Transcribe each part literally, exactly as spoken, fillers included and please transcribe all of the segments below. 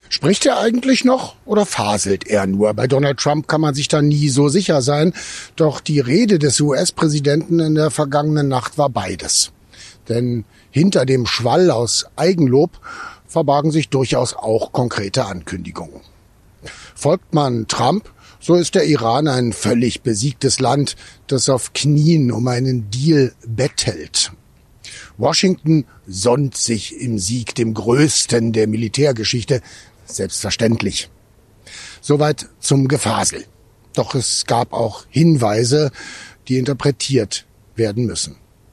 Spricht er eigentlich noch oder faselt er nur? Bei Donald Trump kann man sich da nie so sicher sein. Doch die Rede des U S-Präsidenten in der vergangenen Nacht war beides. Denn hinter dem Schwall aus Eigenlob verbargen sich durchaus auch konkrete Ankündigungen. Folgt man Trump, so ist der Iran ein völlig besiegtes Land, das auf Knien um einen Deal bettelt. Washington sonnt sich im Sieg, dem größten der Militärgeschichte, selbstverständlich. Soweit zum Gefasel. Doch es gab auch Hinweise, die interpretiert werden müssen.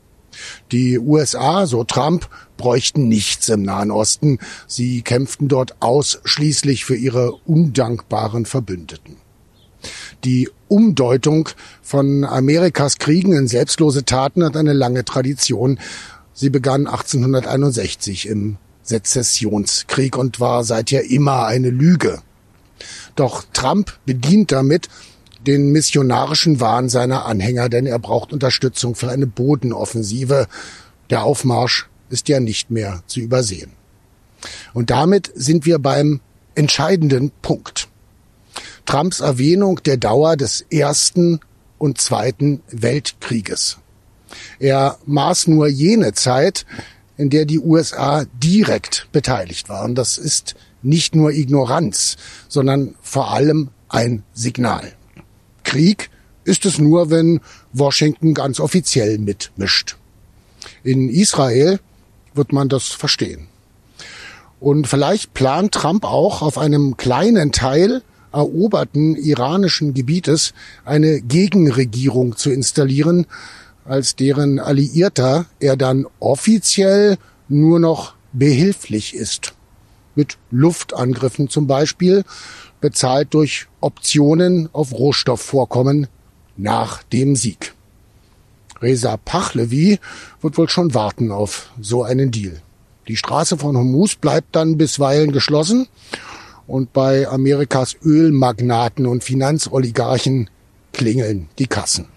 Die U S A, so Trump, bräuchten nichts im Nahen Osten. Sie kämpften dort ausschließlich für ihre undankbaren Verbündeten. Die Umdeutung von Amerikas Kriegen in selbstlose Taten hat eine lange Tradition. Sie begann achtzehnhunderteinundsechzig im Sezessionskrieg und war seither immer eine Lüge. Doch Trump bedient damit den missionarischen Wahn seiner Anhänger, denn er braucht Unterstützung für eine Bodenoffensive. Der Aufmarsch ist ja nicht mehr zu übersehen. Und damit sind wir beim entscheidenden Punkt. Trumps Erwähnung der Dauer des Ersten und Zweiten Weltkrieges. Er maß nur jene Zeit, in der die U S A direkt beteiligt waren. Das ist nicht nur Ignoranz, sondern vor allem ein Signal. Krieg ist es nur, wenn Washington ganz offiziell mitmischt. In Israel wird man das verstehen. Und vielleicht plant Trump auch auf einem kleinen Teil eroberten iranischen Gebietes eine Gegenregierung zu installieren, als deren Alliierter er dann offiziell nur noch behilflich ist. Mit Luftangriffen zum Beispiel, bezahlt durch Optionen auf Rohstoffvorkommen nach dem Sieg. Reza Pahlavi wird wohl schon warten auf so einen Deal. Die Straße von Hormuz bleibt dann bisweilen geschlossen und bei Amerikas Ölmagnaten und Finanzoligarchen klingeln die Kassen.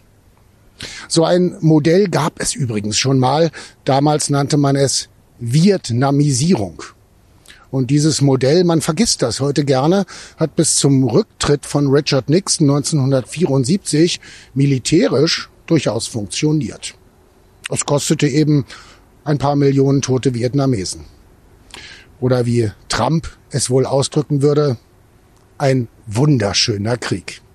So ein Modell gab es übrigens schon mal. Damals nannte man es Vietnamisierung. Und dieses Modell, man vergisst das heute gerne, hat bis zum Rücktritt von Richard Nixon neunzehnhundertvierundsiebzig militärisch durchaus funktioniert. Es kostete eben ein paar Millionen tote Vietnamesen. Oder wie Trump es wohl ausdrücken würde, ein wunderschöner Krieg.